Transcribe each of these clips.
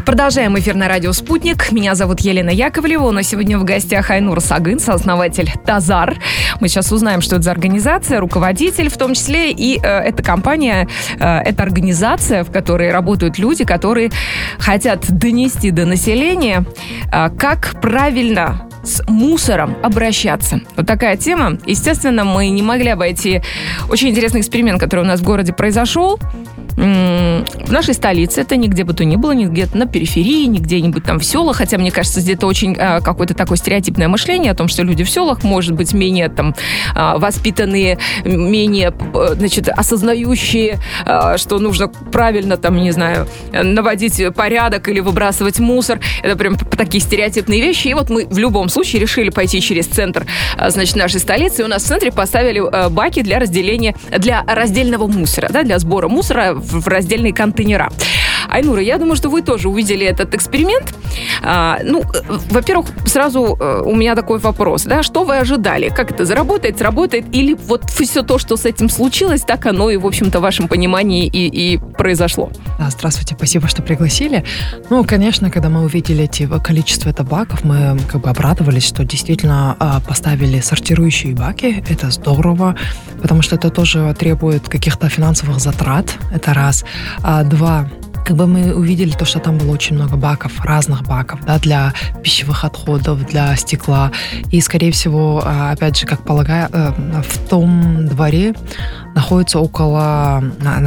Продолжаем эфир на радио «Спутник». Меня зовут Елена Яковлева. У нас сегодня в гостях Айнур Сагын, сооснователь Тазар. Мы сейчас узнаем, что это за организация, руководитель в том числе. И эта компания, это организация, в которой работают люди, которые хотят донести до населения, как правильно с мусором обращаться. Вот такая тема. Естественно, мы не могли обойти очень интересный эксперимент, который у нас в городе произошел. В нашей столице, это нигде бы то ни было, ни где-то на периферии, ни где-нибудь там в селах, хотя, мне кажется, здесь это очень какое-то такое стереотипное мышление о том, что люди в селах, может быть, менее там воспитанные, менее, значит, осознающие, что нужно правильно там, не знаю, наводить порядок или выбрасывать мусор. Это прям такие стереотипные вещи. И вот мы в любом случае решили пойти через центр, значит, нашей столицы, и у нас в центре поставили баки для разделения, для раздельного мусора, да, для сбора мусора в раздельные контейнера. Айнура, я думаю, что вы тоже увидели этот эксперимент. Во-первых, сразу у меня такой вопрос, да, что вы ожидали? Как это заработает, сработает? Или вот все то, что с этим случилось, так оно и, в общем-то, в вашем понимании и произошло? Да, здравствуйте, спасибо, что пригласили. Ну, конечно, когда мы увидели количество баков, мы как бы обрадовались, что действительно поставили сортирующие баки. Это здорово, потому что это тоже требует каких-то финансовых затрат. Это раз. Два, как бы мы увидели то, что там было очень много баков, разных баков, да, для пищевых отходов, для стекла. И, скорее всего, опять же, как полагаю, в том дворе находится около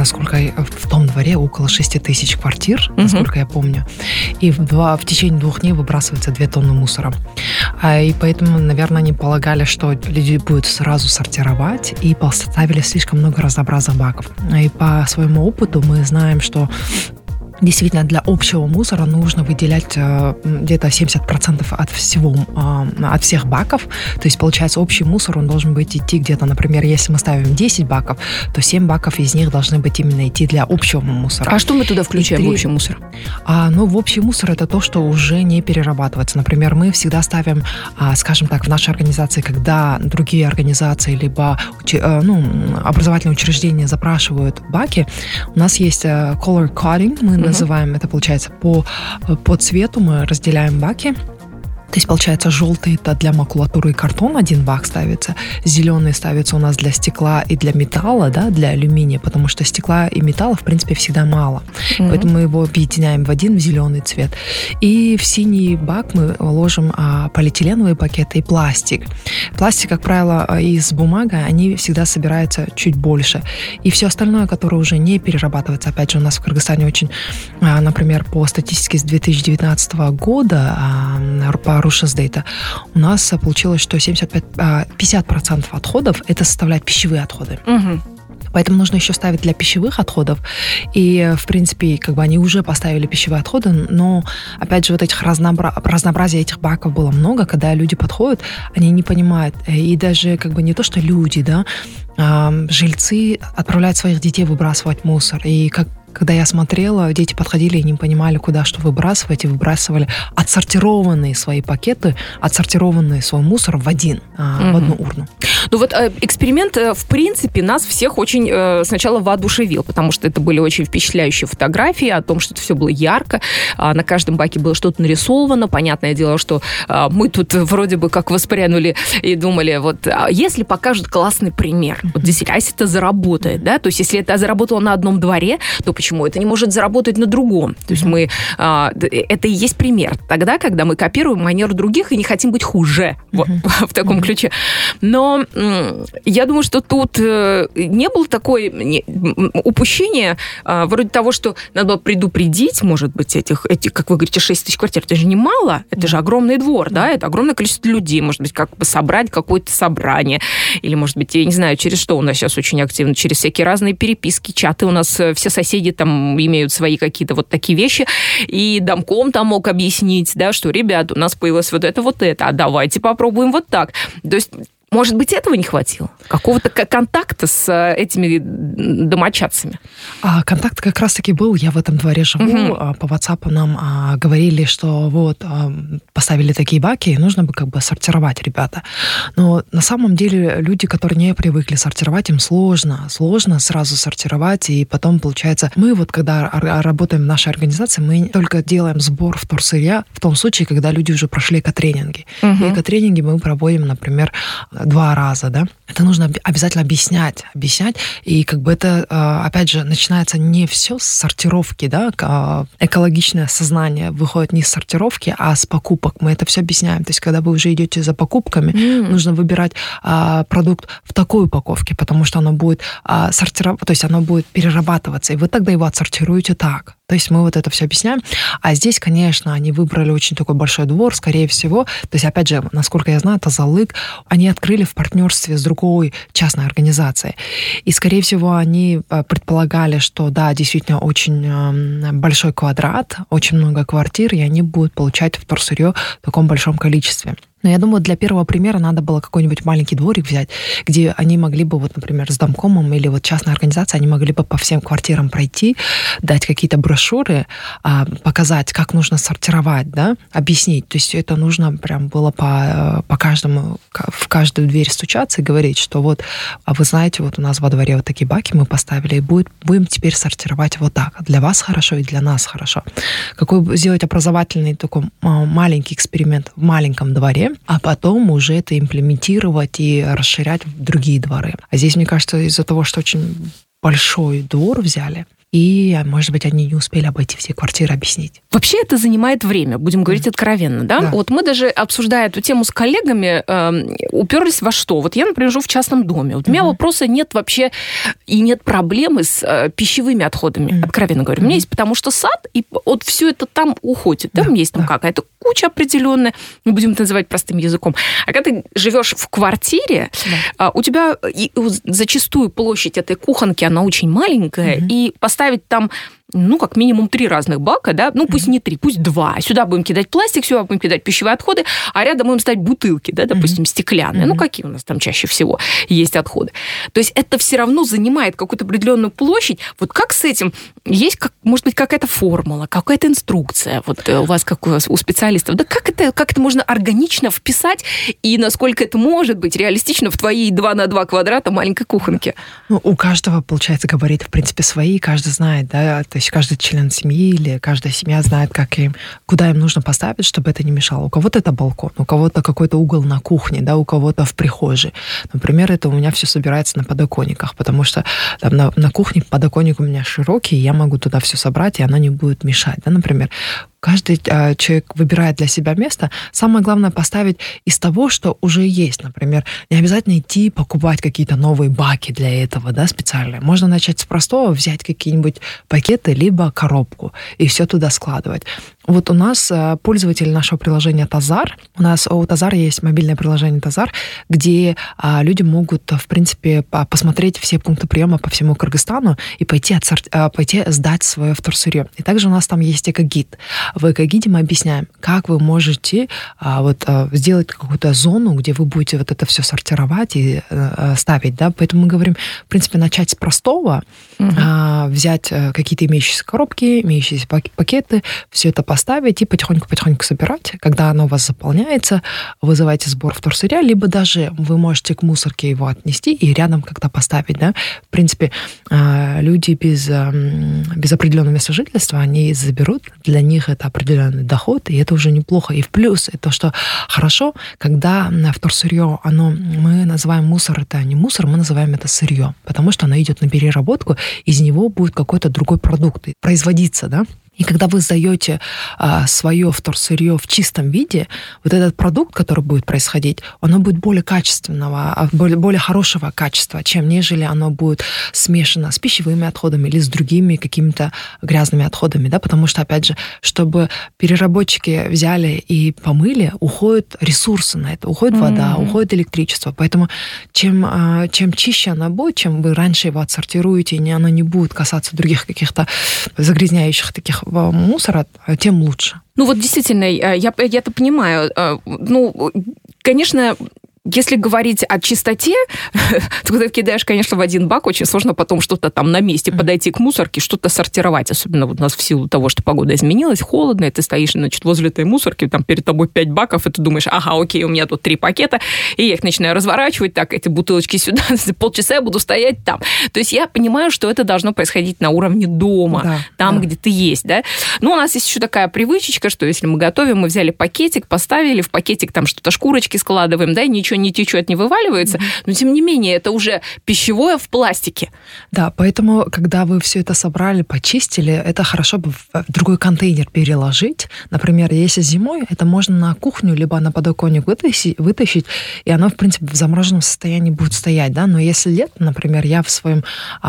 6 тысяч квартир, насколько я помню. И в течение 2 дней выбрасывается 2 тонны мусора. И поэтому, наверное, они полагали, что люди будут сразу сортировать, и поставили слишком много разнообразных баков. И по своему опыту мы знаем, что действительно, для общего мусора нужно выделять где-то 70% от всех баков. То есть, получается, общий мусор, он должен быть идти где-то, например, если мы ставим 10 баков, то 7 баков из них должны быть именно идти для общего мусора. А что мы туда включаем в общий мусор? В общий мусор это то, что уже не перерабатывается. Например, мы всегда ставим, скажем так, в нашей организации, когда другие организации либо образовательные учреждения запрашивают баки, у нас есть color coding, мы называем это, получается, по цвету мы разделяем баки. То есть, получается, желтый это для макулатуры и картона, 1 бак ставится, зеленый ставится у нас для стекла и для металла, да, для алюминия, потому что стекла и металла, в принципе, всегда мало. Поэтому мы его объединяем в один, в зеленый цвет. И в синий бак мы ложим полиэтиленовые пакеты и пластик. Пластик, как правило, и с бумагой, они всегда собираются чуть больше. И все остальное, которое уже не перерабатывается, опять же, у нас в Кыргызстане очень, например, по статистике с 2019 года, по Rushdata, у нас получилось, что 50% отходов это составляют пищевые отходы. Поэтому нужно еще ставить для пищевых отходов. И, в принципе, как бы они уже поставили пищевые отходы, но, опять же, вот этих разнообразия этих баков было много, когда люди подходят, они не понимают. И даже как бы не то, что люди, да, жильцы отправляют своих детей выбрасывать мусор. И когда я смотрела, дети подходили и не понимали, куда что выбрасывать, и выбрасывали отсортированные свои пакеты, отсортированный свой мусор в одну урну. Ну вот эксперимент, в принципе, нас всех очень сначала воодушевил, потому что это были очень впечатляющие фотографии о том, что это все было ярко, на каждом баке было что-то нарисовано. Понятное дело, что мы тут вроде бы как воспрянули и думали, вот если покажут классный пример, вот действительно, а если это заработает, да, то есть если это заработало на одном дворе, то почему это не может заработать на другом? То есть это и есть пример. Тогда, когда мы копируем манеру других и не хотим быть хуже, вот, в таком ключе. Но я думаю, что тут не было такое упущение вроде того, что надо было предупредить, может быть, этих, как вы говорите, 6 тысяч квартир. Это же немало, это же огромный двор, да, это огромное количество людей. Может быть, как бы собрать какое-то собрание. Или, может быть, я не знаю, через что у нас сейчас очень активно, через всякие разные переписки, чаты. У нас все соседи там имеют свои какие-то вот такие вещи. И домком там мог объяснить, да, что, ребят, у нас появилось вот это, а давайте попробуем вот так. То есть Может быть, этого не хватило? Какого-то контакта с этими домочадцами? Контакт как раз-таки был. Я в этом дворе живу. По WhatsApp нам говорили, что вот поставили такие баки, и нужно бы как бы сортировать, ребята. Но на самом деле люди, которые не привыкли сортировать, им сложно сразу сортировать. И потом, получается, мы вот когда работаем в нашей организации, мы только делаем сбор вторсырья в том случае, когда люди уже прошли экотренинги. И экотренинги мы проводим, например, 2 раза, да. Это нужно обязательно объяснять. И как бы это, опять же, начинается не все с сортировки, да. Экологичное сознание выходит не с сортировки, а с покупок. Мы это все объясняем. То есть, когда вы уже идете за покупками, нужно выбирать продукт в такой упаковке, потому что оно будет то есть оно будет перерабатываться, и вы тогда его отсортируете так. То есть мы вот это все объясняем. А здесь, конечно, они выбрали очень такой большой двор, скорее всего. То есть, опять же, насколько я знаю, Тазалык они открыли в партнерстве с другой частной организацией. И, скорее всего, они предполагали, что, да, действительно, очень большой квадрат, очень много квартир, и они будут получать вторсырье в таком большом количестве. Но я думаю, для первого примера надо было какой-нибудь маленький дворик взять, где они могли бы, вот, например, с домкомом или вот частной организацией, они могли бы по всем квартирам пройти, дать какие-то брошюры, показать, как нужно сортировать, да, объяснить. То есть это нужно прям было по каждому, в каждую дверь стучаться и говорить, что вот, вы знаете, вот у нас во дворе вот такие баки мы поставили, и будем теперь сортировать вот так. Для вас хорошо и для нас хорошо. Какой сделать образовательный такой маленький эксперимент в маленьком дворе, а потом уже это имплементировать и расширять в другие дворы. А здесь, мне кажется, из-за того, что очень большой двор взяли, и, может быть, они не успели обойти все квартиры, объяснить. Вообще это занимает время, будем говорить откровенно, да? Вот мы даже, обсуждая эту тему с коллегами, уперлись во что? Вот я, например, живу в частном доме. Вот у меня вопроса нет вообще, и нет проблемы с пищевыми отходами, откровенно говоря. У меня есть потому что сад, и вот все это там уходит. Да? У меня есть там какая-то куча определенная, мы будем это называть простым языком. А когда ты живешь в квартире, у тебя зачастую площадь этой кухонки, она очень маленькая, и поставить там, ну, как минимум 3 разных бака, да, ну, пусть не 3, пусть 2. Сюда будем кидать пластик, сюда будем кидать пищевые отходы, а рядом будем ставить бутылки, да, допустим, стеклянные. Ну, какие у нас там чаще всего есть отходы. То есть это все равно занимает какую-то определенную площадь. Вот как с этим? Есть, может быть, какая-то формула, какая-то инструкция вот у вас, как у специалистов? Да как это можно органично вписать, и насколько это может быть реалистично в твоей 2 на 2 квадрата маленькой кухонке? Ну, у каждого, получается, габариты, в принципе, свои, каждый знает, да, то есть каждый член семьи или каждая семья знает, куда им нужно поставить, чтобы это не мешало. У кого-то это балкон, у кого-то какой-то угол на кухне, да, у кого-то в прихожей. Например, это у меня все собирается на подоконниках, потому что там, на кухне подоконник у меня широкий, и я могу туда все собрать, и оно не будет мешать. Да, например, каждый человек выбирает для себя место. Самое главное поставить из того, что уже есть. Например, не обязательно идти покупать какие-то новые баки для этого, да, специальные. Можно начать с простого, взять какие-нибудь пакеты, либо коробку, и все туда складывать. Вот у нас пользователь нашего приложения Тазар, у Тазара есть мобильное приложение Тазар, где люди могут, в принципе, посмотреть все пункты приема по всему Кыргызстану и пойти сдать свое вторсырье. И также у нас там есть экогид. В экогиде мы объясняем, как вы можете сделать какую-то зону, где вы будете вот это все сортировать и ставить, да. Поэтому мы говорим, в принципе, начать с простого, взять какие-то имеющиеся коробки, имеющиеся пакеты, все это поставить и потихоньку собирать. Когда оно у вас заполняется, вызывайте сбор вторсырья, либо даже вы можете к мусорке его отнести и рядом как-то поставить, да. В принципе, люди без определенного места жительства, они заберут, для них это определенный доход, и это уже неплохо. И в плюс это, что хорошо, когда вторсырье, мы называем мусор, это не мусор, мы называем это сырье, потому что оно идет на переработку, из него будет какой-то другой продукт производиться, да. И когда вы сдаете свое вторсырье в чистом виде, вот этот продукт, который будет происходить, оно будет более качественного, более хорошего качества, чем нежели оно будет смешано с пищевыми отходами или с другими какими-то грязными отходами, да, потому что, опять же, чтобы переработчики взяли и помыли, уходят ресурсы на это, уходит вода, уходит электричество, поэтому чем чище оно будет, чем вы раньше его отсортируете, и оно не будет касаться других каких-то загрязняющих таких мусора, тем лучше. Ну вот действительно, я это понимаю. Ну, конечно, если говорить о чистоте, то когда кидаешь, конечно, в один бак, очень сложно потом что-то там на месте подойти к мусорке, что-то сортировать. Особенно вот у нас в силу того, что погода изменилась, холодно, и ты стоишь, значит, возле этой мусорки, там перед тобой 5 баков, и ты думаешь, ага, окей, у меня тут 3 пакета, и я их начинаю разворачивать, так, эти бутылочки сюда, полчаса я буду стоять там. То есть я понимаю, что это должно происходить на уровне дома, там, где ты есть, да. Ну, у нас есть еще такая привычечка, что если мы готовим, мы взяли пакетик, поставили, в пакетик там что-то шкурочки складываем, да, и ничего не течет, не вываливается, но тем не менее это уже пищевое в пластике. Да, поэтому, когда вы все это собрали, почистили, это хорошо бы в другой контейнер переложить. Например, если зимой, это можно на кухню либо на подоконник вытащить, и оно, в принципе, в замороженном состоянии будет стоять, да, но если летом, например, я в своем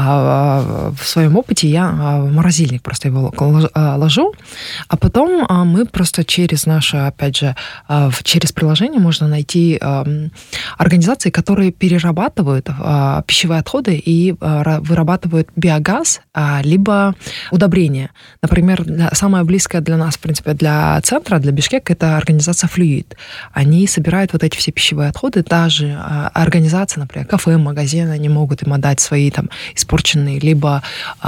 опыте, я в морозильник просто его ложу, а потом мы просто через наше, опять же, через приложение можно найти организации, которые перерабатывают пищевые отходы и вырабатывают биогаз, либо удобрения. Например, самая близкая для нас, в принципе, для центра, для Бишкека, это организация «Флюид». Они собирают вот эти все пищевые отходы, даже организации, например, кафе, магазины, они могут им отдать свои там испорченные, либо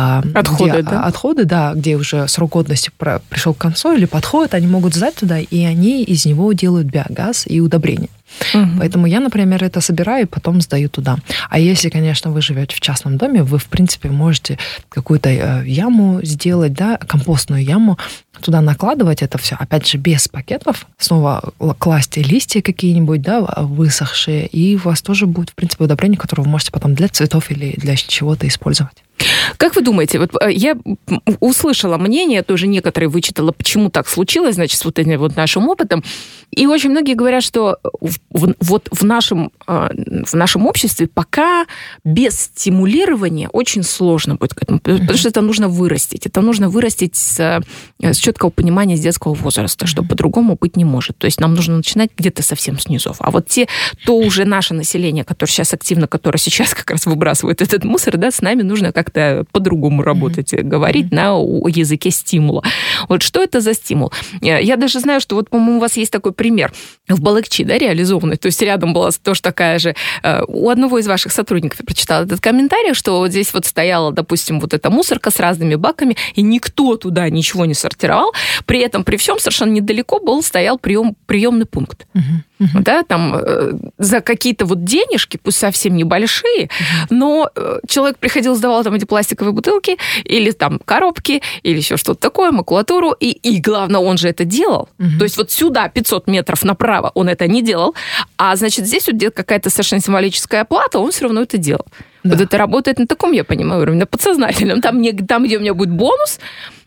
отходы, да, где уже срок годности пришел к концу или подходит, они могут сдать туда, и они из него делают биогаз и удобрения. Поэтому я, например, это собираю и потом сдаю туда. А если, конечно, вы живете в частном доме, вы, в принципе, можете какую-то яму сделать, да, компостную яму, туда накладывать это все, опять же, без пакетов, снова класть листья какие-нибудь, да, высохшие, и у вас тоже будет, в принципе, удобрение, которое вы можете потом для цветов или для чего-то использовать. Как вы думаете, вот я услышала мнение, тоже некоторые вычитала, почему так случилось, значит, с вот этим вот нашим опытом, и очень многие говорят, что вот в нашем обществе пока без стимулирования очень сложно будет к этому, потому что это нужно вырастить. Это нужно вырастить с четкого понимания с детского возраста, что по-другому быть не может. То есть нам нужно начинать где-то совсем с низов. А вот то уже наше население, которое сейчас активно, которое сейчас как раз выбрасывает этот мусор, да, с нами нужно как-то по-другому работать, говорить на языке стимула. Вот что это за стимул? Я даже знаю, что вот, по-моему, у вас есть такой пример в Балыкчи, да, реализованный. То есть рядом была тоже такая же... У одного из ваших сотрудников я прочитала этот комментарий, что вот здесь вот стояла, допустим, вот эта мусорка с разными баками, и никто туда ничего не сортировал. При этом, при всем, совершенно недалеко стоял приемный пункт. Да, там за какие-то вот денежки, пусть совсем небольшие, но человек приходил, сдавал там эти пластиковые бутылки или там коробки, или еще что-то такое, макулатуру, и главное, он же это делал. То есть вот сюда 500 метров направо он это не делал, а значит, здесь вот где-то какая-то совершенно символическая оплата, он все равно это делал. Да. Вот это работает на таком, я понимаю, уровне, на подсознательном. Там, где у меня будет бонус,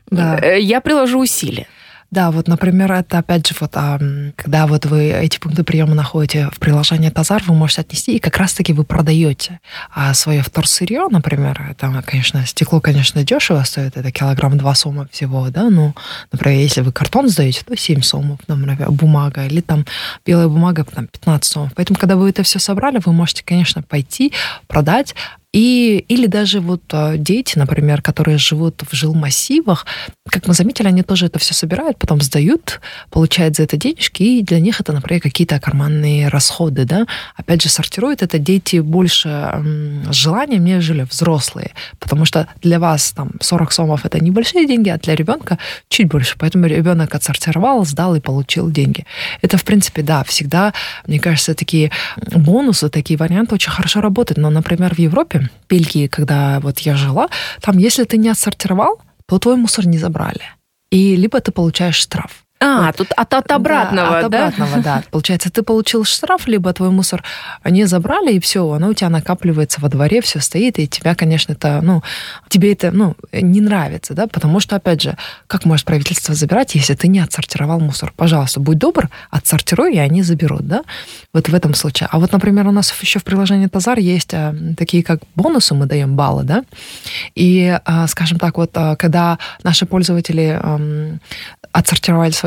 я приложу усилия. Да, вот, например, это, опять же, вот, когда вот вы эти пункты приема находите в приложении Тазар, вы можете отнести, и как раз-таки вы продаете свое вторсырье, например, там, конечно, стекло, конечно, дешево стоит, это килограмм 2 сома всего, да, ну, например, если вы картон сдаете, то 7 сомов, например, бумага, или там белая бумага, там 15 сомов. Поэтому, когда вы это все собрали, вы можете, конечно, пойти, продать, или даже вот дети, например, которые живут в жилмассивах, как мы заметили, они тоже это все собирают, потом сдают, получают за это денежки, и для них это, например, какие-то карманные расходы, да. Опять же, сортируют это дети больше с желанием, нежели взрослые, потому что для вас там 40 сомов это небольшие деньги, а для ребенка чуть больше, поэтому ребенок отсортировал, сдал и получил деньги. Это, в принципе, да, всегда, мне кажется, такие бонусы, такие варианты очень хорошо работают, но, например, в Европе, в Бельгии, когда вот я жила, там, если ты не отсортировал, то твой мусор не забрали. И либо ты получаешь штраф. Тут от обратного, да? От обратного, да. Получается, ты получил штраф, либо твой мусор не забрали, и все, оно у тебя накапливается во дворе, все стоит, и тебя, конечно, тебе это, не нравится, да, потому что, опять же, как может правительство забирать, если ты не отсортировал мусор? Пожалуйста, будь добр, отсортируй, и они заберут, да, вот в этом случае. А вот, например, у нас еще в приложении Тазар есть такие, как бонусы, мы даем баллы, да, и, скажем так, вот, когда наши пользователи отсортировали свое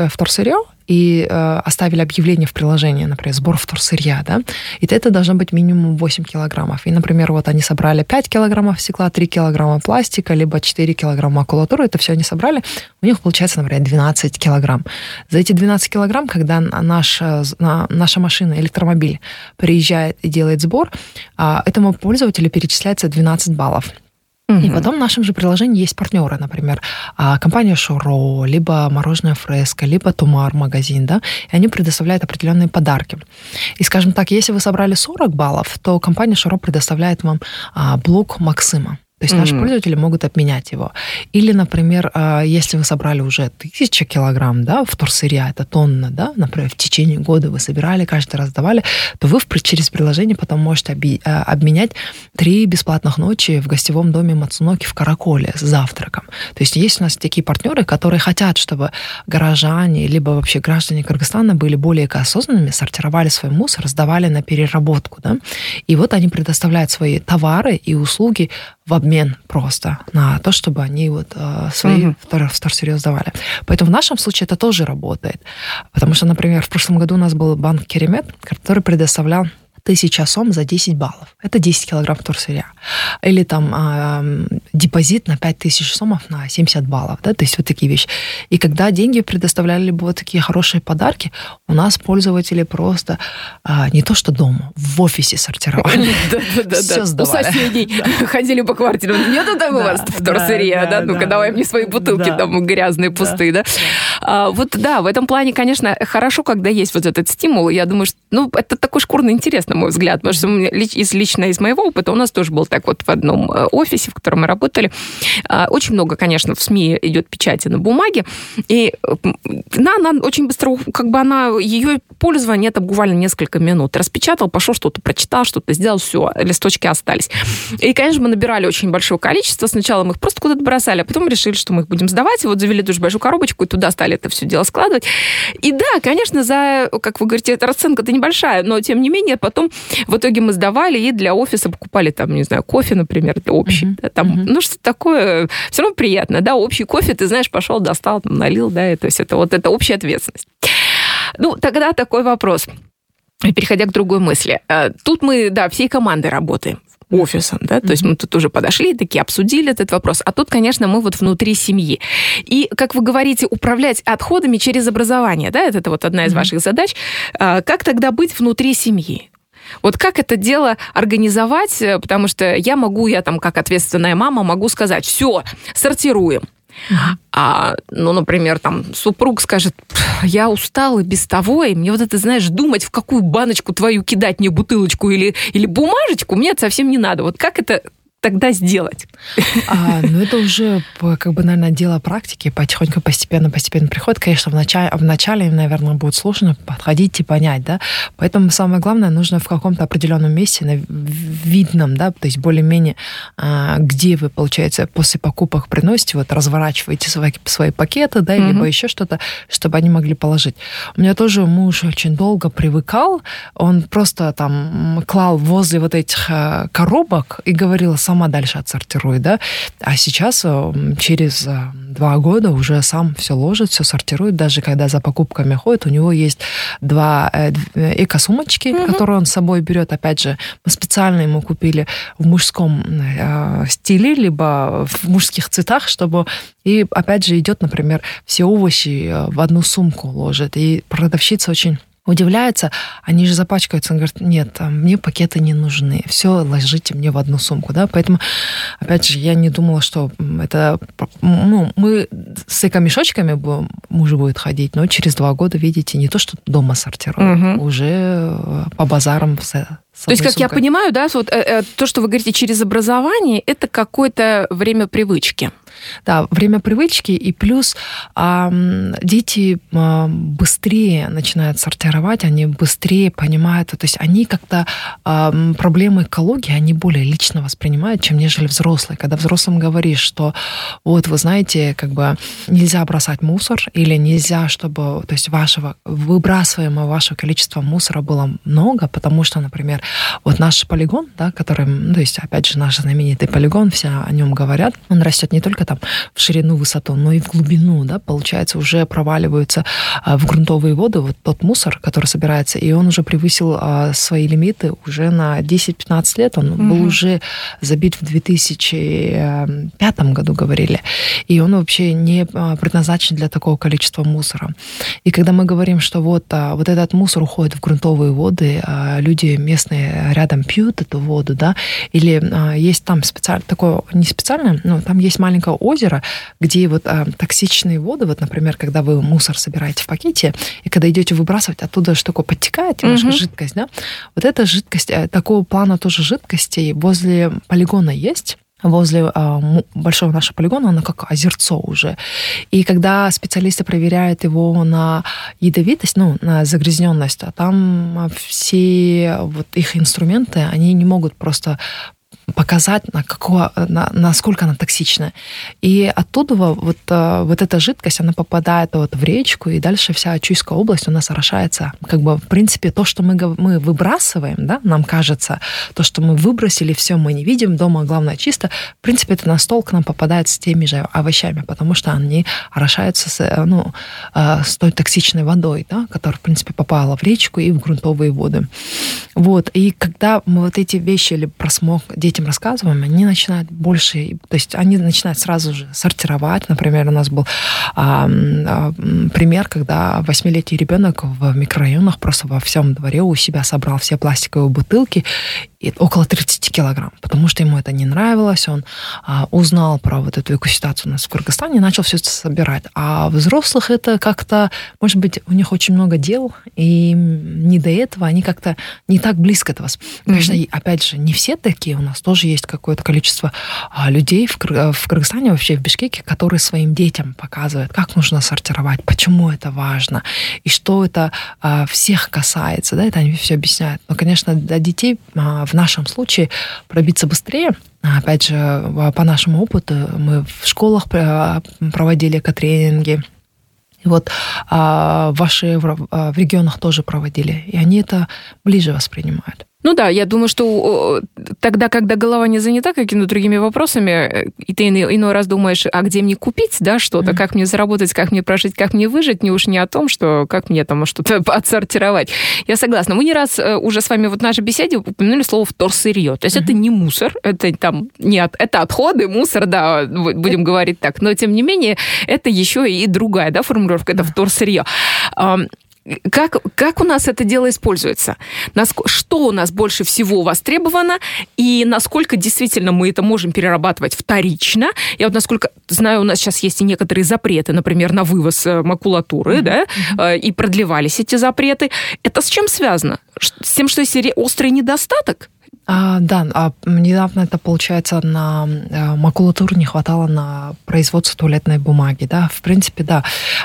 вторсырье и оставили объявление в приложении, например, сбор вторсырья, да, и это должно быть минимум 8 килограммов. И, например, вот они собрали 5 килограммов стекла, 3 килограмма пластика, либо 4 килограмма макулатуры, это все они собрали, у них получается, например, 12 килограмм. За эти 12 килограмм, когда наша машина, электромобиль приезжает и делает сбор, этому пользователю перечисляется 12 баллов. И потом в нашем же приложении есть партнеры, например, компания Шуро, либо мороженое Фреско, либо Тумар магазин, да, и они предоставляют определенные подарки. И, скажем так, если вы собрали 40 баллов, то компания Шуро предоставляет вам блок Максима. То есть наши пользователи могут обменять его. Или, например, если вы собрали уже 1000 килограмм, да, вторсырья, это тонна, да, например, в течение года вы собирали, каждый раз давали, то вы через приложение потом можете обменять 3 бесплатных ночи в гостевом доме Мацуноки в Караколе с завтраком. То есть есть у нас такие партнеры, которые хотят, чтобы горожане, либо вообще граждане Кыргызстана были более осознанными, сортировали свой мусор, сдавали на переработку, да, и вот они предоставляют свои товары и услуги в обмен просто на то, чтобы они вот свои вторсырье сдавали. Поэтому в нашем случае это тоже работает. Потому что, например, в прошлом году у нас был банк Керемет, который предоставлял 1000 сом за 10 баллов. Это 10 килограмм вторсырья. Или там депозит на 5000 сомов на 70 баллов. Да? То есть вот такие вещи. И когда деньги предоставляли бы вот такие хорошие подарки, у нас пользователи просто не то что дома, в офисе сортировали. Все сдавали. У соседей ходили по квартире. Нету там у вас вторсырья? Да? Ну-ка, давай мне свои бутылки там грязные, пустые. Да? Вот да, в этом плане, конечно, хорошо, когда есть вот этот стимул. Я думаю, что это такой шкурный интерес, на мой взгляд, потому что лично из моего опыта у нас тоже был так вот в одном офисе, в котором мы работали. Очень много, конечно, в СМИ идет печати на бумаге, и она очень быстро, ее пользование это буквально несколько минут. Распечатал, пошел, что-то прочитал, что-то сделал, все, листочки остались. И, конечно, мы набирали очень большое количество. Сначала мы их просто куда-то бросали, а потом решили, что мы их будем сдавать, и вот завели тоже большую коробочку, и туда стали это все дело складывать. И да, конечно, как вы говорите, эта расценка-то небольшая, но, тем не менее, потом в итоге мы сдавали и для офиса покупали там, не знаю, кофе, например, это общий. Да, там, что-то такое, все равно приятно, да, общий кофе, ты знаешь, пошел, достал, там, налил, да, то есть это общая ответственность. Тогда такой вопрос. Переходя к другой мысли. Тут мы, да, всей командой работаем. Офисом, да, то есть мы тут уже подошли, такие обсудили этот вопрос, а тут, конечно, мы вот внутри семьи. И, как вы говорите, управлять отходами через образование, да, это вот одна из ваших задач. Как тогда быть внутри семьи? Вот как это дело организовать, потому что я там, как ответственная мама, могу сказать, все, сортируем. Например, там супруг скажет, я устала без того, и мне вот это, знаешь, думать, в какую баночку твою кидать, мне бутылочку или бумажечку, мне это совсем не надо. Вот как это тогда сделать? Это уже, наверное, дело практики, потихоньку, постепенно приходит. Конечно, в начале им, наверное, будет сложно подходить и понять, да. Поэтому самое главное, нужно в каком-то определенном месте, видном, да, то есть более-менее, где вы, получается, после покупок приносите, вот разворачиваете свои пакеты, да, либо еще что-то, чтобы они могли положить. У меня тоже муж очень долго привыкал, он просто там клал возле вот этих коробок и говорил, сама дальше отсортируй, да. А сейчас через 2 года уже сам все ложит, все сортирует. Даже когда за покупками ходит, у него есть 2 эко-сумочки, которые он с собой берет. Опять же, мы специально ему купили в мужском стиле, либо в мужских цветах, чтобы... И опять же идет, например, все овощи в одну сумку ложит. И продавщица очень удивляется, они же запачкаются. Он говорит, нет, мне пакеты не нужны, все ложите мне в одну сумку, да, поэтому, опять же, я не думала, что это, мы с эко-мешочками муж будет ходить, но через 2 года, видите, не то, что дома сортируем, уже по базарам то есть, как я понимаю, да, вот то, что вы говорите через образование, это какое-то время привычки. Да, время привычки, и плюс дети быстрее начинают сортировать, они быстрее понимают, то есть они как-то проблемы экологии, они более лично воспринимают, чем нежели взрослые. Когда взрослым говоришь, что вот, вы знаете, нельзя бросать мусор, или нельзя, чтобы, то есть выбрасываемого количества мусора было много, потому что, например, вот наш полигон, да, который, то есть, опять же, наш знаменитый полигон, все о нем говорят, он растет не только там в ширину, высоту, но и в глубину, да, получается, уже проваливаются в грунтовые воды вот тот мусор, который собирается, и он уже превысил свои лимиты уже на 10-15 лет, он был уже забит в 2005 году, говорили, и он вообще не предназначен для такого количества мусора. И когда мы говорим, что вот этот мусор уходит в грунтовые воды, люди местные рядом пьют эту воду, да, или есть там такое, не специально, но там есть маленькое озеро, где вот токсичные воды, вот, например, когда вы мусор собираете в пакете, и когда идете выбрасывать, оттуда что такое подтекает немножко жидкость, да, вот эта жидкость, такого плана тоже жидкостей возле полигона есть, возле большого нашего полигона, оно как озерцо уже. И когда специалисты проверяют его на ядовитость, на загрязненность, а там все вот их инструменты, они не могут просто показать, насколько она токсична. И оттуда вот эта жидкость, она попадает вот в речку, и дальше вся Ачуйская область у нас орошается. Как бы, в принципе, то, что мы выбрасываем, да, нам кажется, то, что мы выбросили, все мы не видим, дома главное чисто, в принципе, это на стол к нам попадает с теми же овощами, потому что они орошаются с той токсичной водой, да, которая, в принципе, попала в речку и в грунтовые воды. Вот. И когда мы вот эти вещи или про смог детям рассказываем, они начинают больше, то есть они начинают сразу же сортировать. Например, у нас был пример, когда 8-летний ребенок в микрорайонах просто во всем дворе у себя собрал все пластиковые бутылки, и около 30 килограмм, потому что ему это не нравилось, он узнал про вот эту экоситуацию у нас в Кыргызстане и начал все это собирать. А взрослых это как-то, может быть, у них очень много дел, и не до этого, они как-то не так близко этого. Конечно, опять же, не все такие, у нас тоже есть какое-то количество людей в Кыргызстане, вообще в Бишкеке, которые своим детям показывают, как нужно сортировать, почему это важно, и что это всех касается, да, это они все объясняют. Но, конечно, для детей в нашем случае пробиться быстрее. Опять же, по нашему опыту, мы в школах проводили экотренинги. И вот ваши в регионах тоже проводили, и они это ближе воспринимают. Ну да, я думаю, что тогда, когда голова не занята какими-то другими вопросами, и ты иной раз думаешь, а где мне купить, да, что-то, как мне заработать, как мне прожить, как мне выжить, не уж не о том, что как мне там что-то отсортировать. Я согласна. Мы не раз уже с вами вот в нашей беседе упомянули слово вторсырье. То есть это не мусор, это там нет, это отходы, мусор, да, будем говорить так. Но тем не менее, это еще и другая, да, формулировка, это вторсырье. Как у нас это дело используется? Что у нас больше всего востребовано? И насколько действительно мы это можем перерабатывать вторично? Я вот насколько знаю, у нас сейчас есть и некоторые запреты, например, на вывоз макулатуры, да, и продлевались эти запреты. Это с чем связано? С тем, что есть острый недостаток? Да, недавно это, получается, на макулатуру не хватало на производство туалетной бумаги, да, в принципе, да.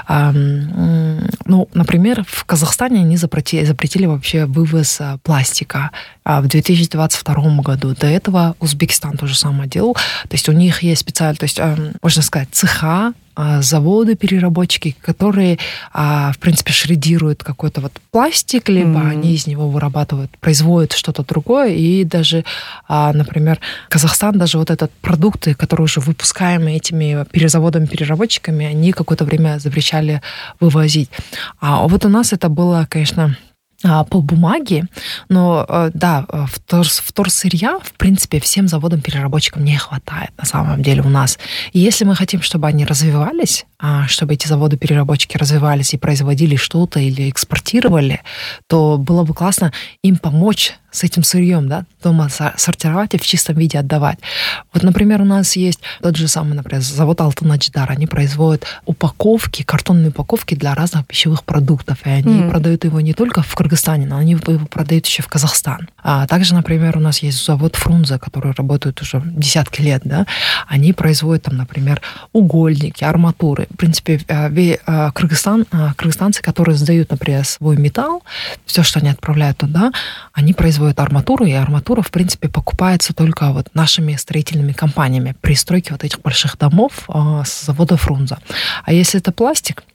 Например, в Казахстане они запретили вообще вывоз пластика в 2022 году. До этого Узбекистан то же самое делал, то есть у них есть специально, то есть, можно сказать, цеха, заводы, переработчики, которые, в принципе, шредируют какой-то вот пластик, либо они из него вырабатывают, производят что-то другое, и даже, например, Казахстан, даже вот этот продукты, которые уже выпускаемые этими заводами-переработчиками, они какое-то время запрещали вывозить. А вот у нас это было, конечно, по бумаге, но да, вторсырья, в принципе, всем заводам-переработчикам не хватает на самом деле у нас. И если мы хотим, чтобы они развивались, чтобы эти заводы-переработчики развивались и производили что-то или экспортировали, то было бы классно им помочь с этим сырьем, да, дома сортировать и в чистом виде отдавать. Вот, например, у нас есть тот же самый, например, завод Алтын-Адждар. Они производят упаковки, картонные упаковки для разных пищевых продуктов. И они продают его не только в Кыргызстане, но они его продают еще в Казахстан. А также, например, у нас есть завод Фрунзе, который работает уже десятки лет, да. Они производят там, например, угольники, арматуры. В принципе, кыргызстанцы, которые сдают, например, свой металл, все, что они отправляют туда, они производят арматуру, и арматура, в принципе, покупается только вот нашими строительными компаниями при стройке вот этих больших домов с завода Фрунзе. А если это пластик,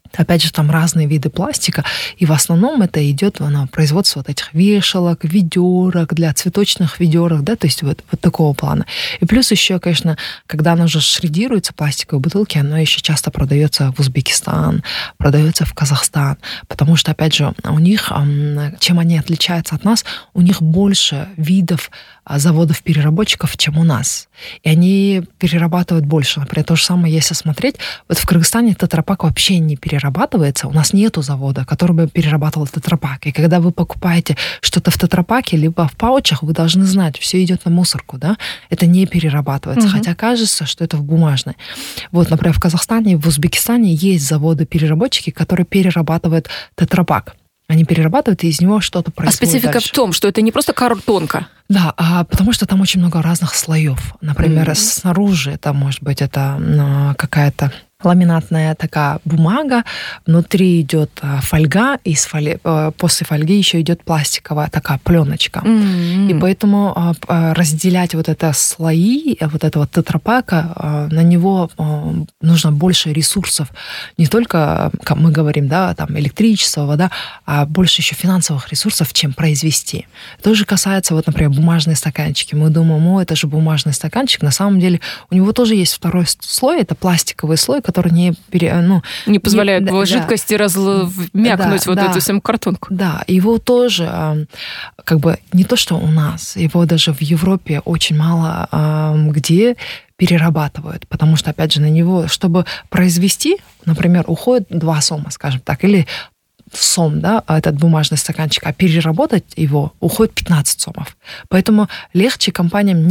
Опять же, там разные виды пластика, и в основном это идет на производство вот этих вешалок, ведерок, для цветочных ведерок, да, то есть вот такого плана. И плюс еще, конечно, когда оно уже шредируется, пластиковые бутылки, оно еще часто продается в Узбекистан, продается в Казахстан, потому что, опять же, у них, чем они отличаются от нас, у них больше видов заводов-переработчиков, чем у нас. И они перерабатывают больше. Например, то же самое, если смотреть, вот в Кыргызстане тетрапак вообще не перерабатывается. У нас нету завода, который бы перерабатывал тетрапак. И когда вы покупаете что-то в тетрапаке, либо в паучах, вы должны знать, все идет на мусорку, да? Это не перерабатывается. Хотя кажется, что это в бумажной. Вот, например, в Казахстане, в Узбекистане есть заводы-переработчики, которые перерабатывают тетрапак. Они перерабатывают, и из него что-то происходит. А специфика дальше в том, что это не просто картонка. Да, потому что там очень много разных слоев. Например, снаружи это может быть это какая-то ламинатная такая бумага, внутри идет фольга, и после фольги еще идет пластиковая такая пленочка. И поэтому разделять вот это слои, вот этого тетрапака, на него нужно больше ресурсов. Не только, как мы говорим, да, там электричество, вода, а больше еще финансовых ресурсов, чем произвести. То же касается, вот, например, бумажные стаканчики. Мы думаем, это же бумажный стаканчик. На самом деле у него тоже есть второй слой, это пластиковый слой, который не позволяет жидкости размякнуть эту самую картонку. Да, его тоже как бы не то, что у нас, его даже в Европе очень мало где перерабатывают, потому что, опять же, на него, чтобы произвести, например, уходит 2 сома, скажем так, или сом, да, этот бумажный стаканчик, а переработать его уходит 15 сомов. Поэтому легче компаниям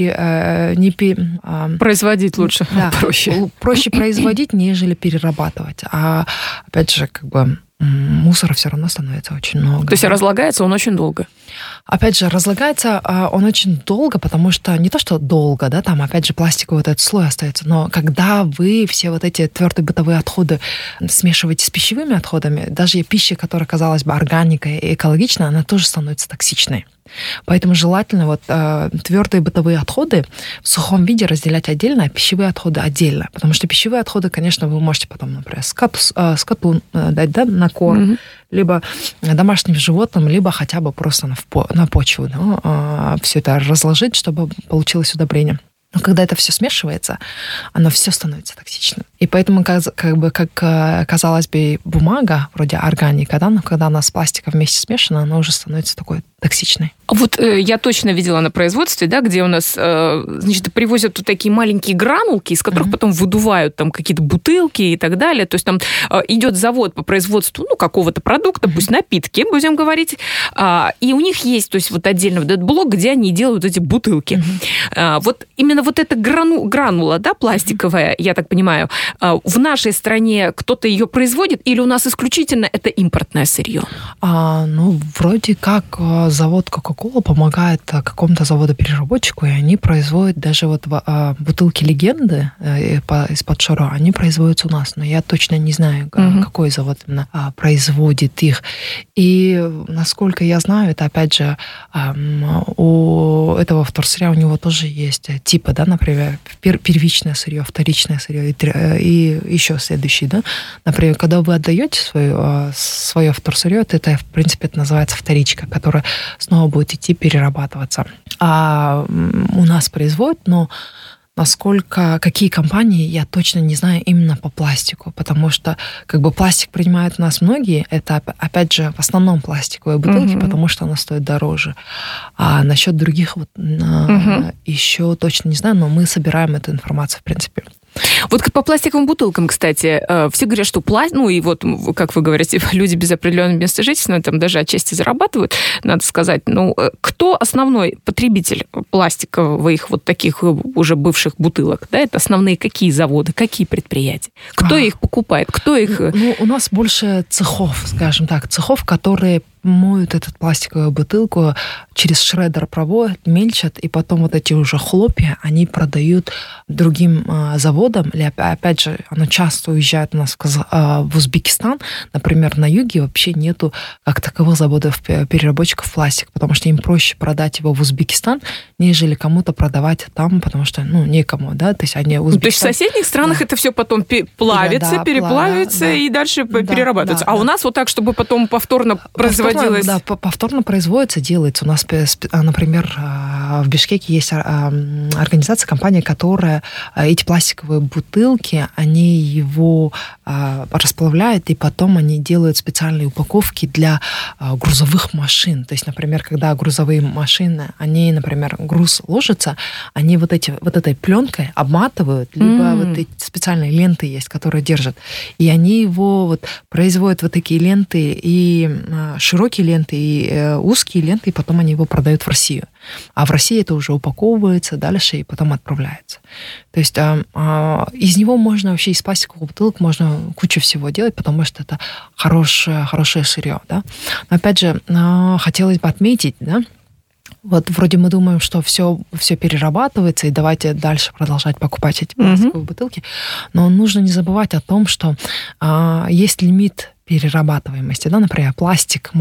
производить лучше, да, проще производить, нежели перерабатывать. А опять же, как бы мусора все равно становится очень много. То есть разлагается он очень долго? Опять же, разлагается он очень долго, потому что не то, что долго, да, там, опять же, пластиковый вот этот слой остается, но когда вы все вот эти твердые бытовые отходы смешиваете с пищевыми отходами, даже пища, которая, казалось бы, органикой и экологичной, она тоже становится токсичной. Поэтому желательно вот твердые бытовые отходы в сухом виде разделять отдельно, а пищевые отходы отдельно. Потому что пищевые отходы, конечно, вы можете потом, например, скоту дать, да, на корм, либо домашним животным, либо хотя бы просто на почву, да, все это разложить, чтобы получилось удобрение. Но когда это все смешивается, оно все становится токсичным. И поэтому, как казалось бы, бумага, вроде органика, да, но когда она с пластиком вместе смешана, она уже становится такой токсичной. Вот я точно видела на производстве, да, где у нас, значит, привозят тут такие маленькие гранулки, из которых потом выдувают там какие-то бутылки и так далее. То есть там идет завод по производству, какого-то продукта, пусть напитки, будем говорить, и у них есть, то есть вот отдельно вот этот блок, где они делают эти бутылки. Вот именно вот эта гранула, да, пластиковая, я так понимаю, в нашей стране кто-то ее производит, или у нас исключительно это импортное сырье? Вроде как завод Coca-Cola помогает какому-то заводу-переработчику, и они производят даже вот бутылки «Легенды» из-под Шоро, они производятся у нас, но я точно не знаю, какой завод именно производит их. И, насколько я знаю, это, опять же, у этого вторсырья у него тоже есть типы, да, например, первичное сырье, вторичное сырье и еще следующий, да. Например, когда вы отдаете свое вторсырье, это, в принципе, это называется вторичка, которая снова будет идти перерабатываться. А у нас производят, но какие компании, я точно не знаю именно по пластику, потому что как бы пластик принимают у нас многие, это, опять же, в основном пластиковые бутылки, потому что она стоит дороже. А насчет других еще точно не знаю, но мы собираем эту информацию, в принципе. Вот по пластиковым бутылкам, кстати, все говорят, что и вот, как вы говорите, люди без определенного места жительства там даже отчасти зарабатывают, надо сказать. Кто основной потребитель пластиковых вот таких уже бывших бутылок? Да, это основные какие заводы, какие предприятия? Кто их покупает? Кто их... У нас больше цехов, скажем так, которые моют эту пластиковую бутылку, через шреддер проводят, мельчат, и потом вот эти уже хлопья они продают другим заводам. Или, опять же, оно часто уезжает у нас в Узбекистан. Например, на юге вообще нету как таковых заводов переработчиков пластика, потому что им проще продать его в Узбекистан, нежели кому-то продавать там, потому что, некому, да, то есть они в Узбекистан... То есть в соседних странах это все потом плавится, переплавится и дальше перерабатывается. А у нас вот так, чтобы потом повторно производилось... Повторно производится, делается. У нас, например, в Бишкеке есть организация, компания, которая эти пластиковые бутылки, они его расплавляют, и потом они делают специальные упаковки для грузовых машин. То есть, например, когда грузовые машины, они, например, груз ложится, они вот этой пленкой обматывают, либо вот эти специальные ленты есть, которые держат. И они его вот производят вот такие ленты, и широкие ленты, и узкие ленты, и потом они его продают в Россию. А в России это уже упаковывается дальше и потом отправляется. То есть из него можно вообще, из пластиковых бутылок можно кучу всего делать, потому что это хорошее сырье, да. Но опять же, хотелось бы отметить, да, вот вроде мы думаем, что все перерабатывается, и давайте дальше продолжать покупать эти пластиковые бутылки, но нужно не забывать о том, что есть лимит перерабатываемости, да, например, пластик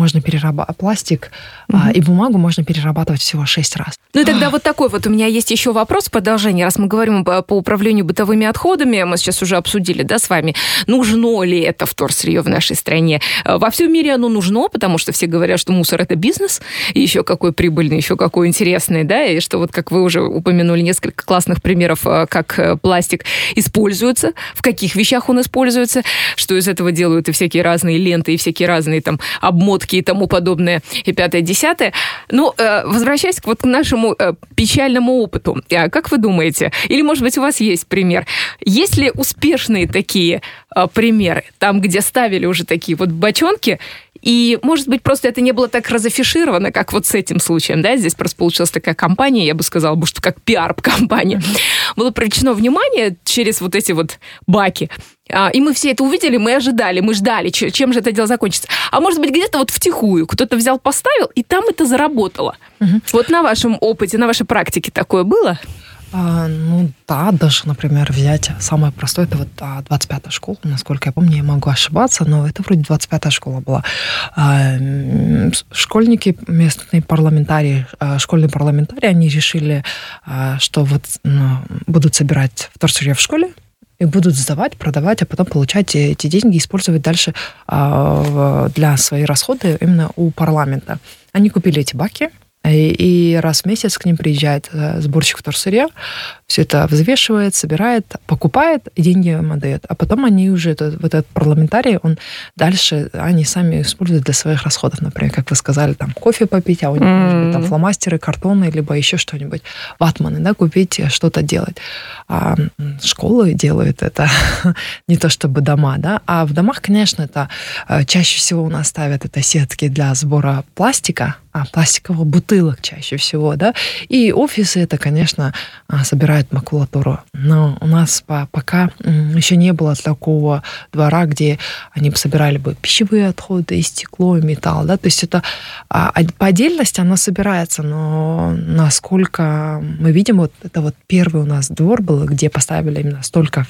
и бумагу можно перерабатывать всего 6 раз. Ну и тогда вот такой вот у меня есть еще вопрос в продолжение, раз мы говорим по управлению бытовыми отходами, мы сейчас уже обсудили, да, с вами, нужно ли это вторсырье в нашей стране. Во всем мире оно нужно, потому что все говорят, что мусор — это бизнес, и еще какой прибыльный, еще какой интересный, да, и что вот, как вы уже упомянули, несколько классных примеров, как пластик используется, в каких вещах он используется, что из этого делают и всякие разные ленты, и всякие разные там обмотки и тому подобное, и 5-10. Но возвращаясь к нашему печальному опыту, как вы думаете, или, может быть, у вас есть пример, есть ли успешные такие примеры, там, где ставили уже такие вот бочонки, и, может быть, просто это не было так разафишировано, как вот с этим случаем, да, здесь просто получилась такая компания, я бы сказала, что как пиар-компания. Было привлечено внимание через вот эти вот баки, и мы все это увидели, мы ожидали, мы ждали, чем же это дело закончится. А может быть, где-то вот втихую кто-то взял, поставил, и там это заработало. Вот на вашем опыте, на вашей практике такое было? Да, даже, например, взять самое простое, это вот 25-я школа, насколько я помню, я могу ошибаться, но это вроде 25-я школа была. Школьники, местные парламентарии, школьные парламентарии, они решили, что вот будут собирать вторсырье в школе, и будут сдавать, продавать, а потом получать эти деньги и использовать дальше для своих расходов именно у парламента. Они купили эти баки, и раз в месяц к ним приезжает сборщик вторсырья, все это взвешивает, собирает, покупает, и деньги им отдает. А потом они уже, этот парламентарий, он дальше, они сами используют для своих расходов. Например, как вы сказали, там кофе попить, а у них, может быть, там фломастеры, картоны, либо еще что-нибудь, ватманы, да, купить, что-то делать. А школы делают это, не то чтобы дома, да. А в домах, конечно, это чаще всего у нас ставят это сетки для сбора пластика, пластиковых бутылок чаще всего, да. И офисы это, конечно, собирают макулатуру. Но у нас пока еще не было такого двора, где они собирали бы пищевые отходы, и стекло, и металл, да. То есть это по отдельности оно собирается, но насколько мы видим, вот это вот первый у нас двор был, где поставили именно столько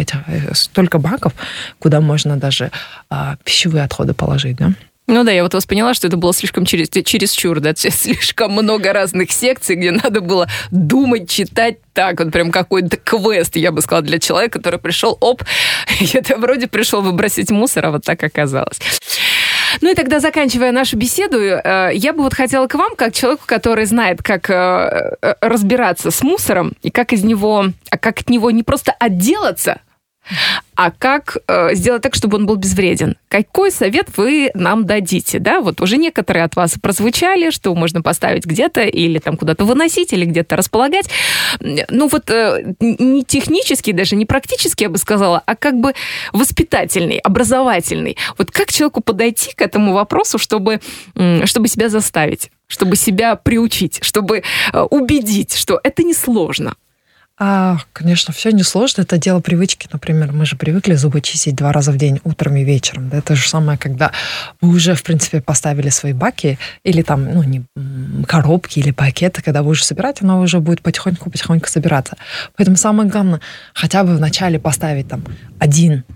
баков, куда можно даже пищевые отходы положить, да. Ну да, я вот поняла, что это было слишком чересчур, да, слишком много разных секций, где надо было думать, читать так, вот прям какой-то квест, я бы сказала, для человека, который пришел, это вроде пришел выбросить мусор, а вот так оказалось. Ну и тогда, заканчивая нашу беседу, я бы вот хотела к вам, как человеку, который знает, как разбираться с мусором, и как от него не просто отделаться, а как сделать так, чтобы он был безвреден? Какой совет вы нам дадите? Да, вот уже некоторые от вас прозвучали, что можно поставить где-то или там куда-то выносить, или где-то располагать. Ну вот не технический, даже не практически, я бы сказала, а как бы воспитательный, образовательный. Вот как человеку подойти к этому вопросу, чтобы себя заставить, чтобы себя приучить, чтобы убедить, что это несложно? Конечно, все несложно, это дело привычки. Например, мы же привыкли зубы чистить 2 раза в день, утром и вечером. Да, это же самое, когда вы уже, в принципе, поставили свои баки или там, не коробки или пакеты, когда вы уже собираете, оно уже будет потихоньку собираться. Поэтому самое главное, хотя бы вначале поставить там один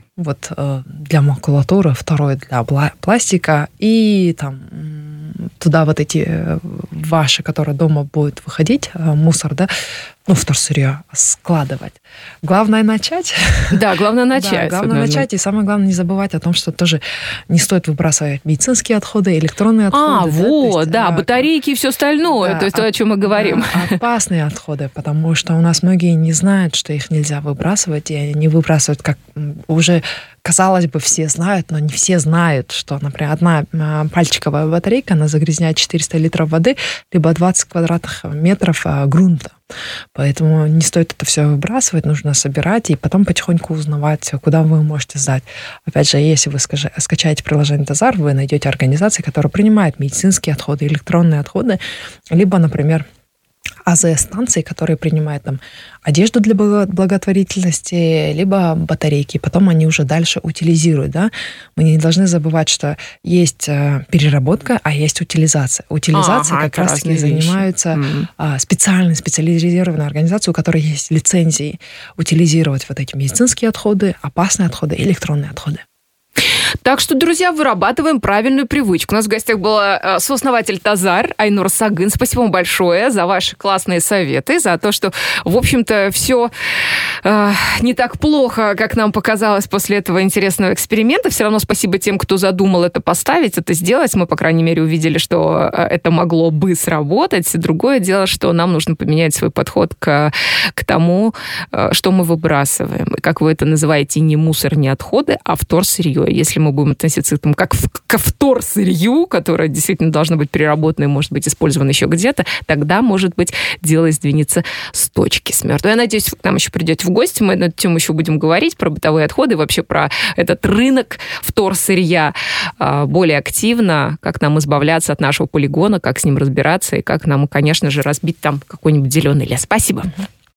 для макулатуры, второй для пластика, и там туда эти ваши, которые дома будут выходить, мусор, да, вторсырье, складывать. Главное начать. Да, главное начать. Да, главное начать, и самое главное не забывать о том, что тоже не стоит выбрасывать медицинские отходы, электронные отходы. Батарейки и все остальное, то есть то, о чем мы говорим. Опасные отходы, потому что у нас многие не знают, что их нельзя выбрасывать, и они выбрасывают, как уже, казалось бы, все знают, но не все знают, что, например, одна пальчиковая батарейка, она загрязняет 400 литров воды, либо 20 квадратных метров грунта. Поэтому не стоит это все выбрасывать, нужно собирать и потом потихоньку узнавать, куда вы можете сдать. Опять же, если вы скачаете приложение Тазар, вы найдете организации, которые принимают медицинские отходы, электронные отходы, либо, например, АЗС-станции, которые принимают там одежду для благотворительности, либо батарейки. Потом они уже дальше утилизируют. Да? Мы не должны забывать, что есть переработка, а есть утилизация. Утилизация как раз-таки занимаются специализированные организации, у которых есть лицензии утилизировать эти медицинские отходы, опасные отходы, электронные отходы. Так что, друзья, вырабатываем правильную привычку. У нас в гостях был сооснователь Тазар Айнур Сагын. Спасибо вам большое за ваши классные советы, за то, что, в общем-то, все не так плохо, как нам показалось после этого интересного эксперимента. Все равно спасибо тем, кто задумал это поставить, это сделать. Мы, по крайней мере, увидели, что это могло бы сработать. Другое дело, что нам нужно поменять свой подход к тому, что мы выбрасываем. И как вы это называете, не мусор, не отходы, а вторсырье. Если мы будем относиться к этому как ко вторсырью, которое действительно должно быть переработано и может быть использовано еще где-то, тогда, может быть, дело сдвинется с точки с мертвой. Я надеюсь, вы к нам еще придете в гости, мы на эту тему еще будем говорить, про бытовые отходы, вообще про этот рынок вторсырья более активно, как нам избавляться от нашего полигона, как с ним разбираться и как нам, конечно же, разбить там какой-нибудь зеленый лес. Спасибо.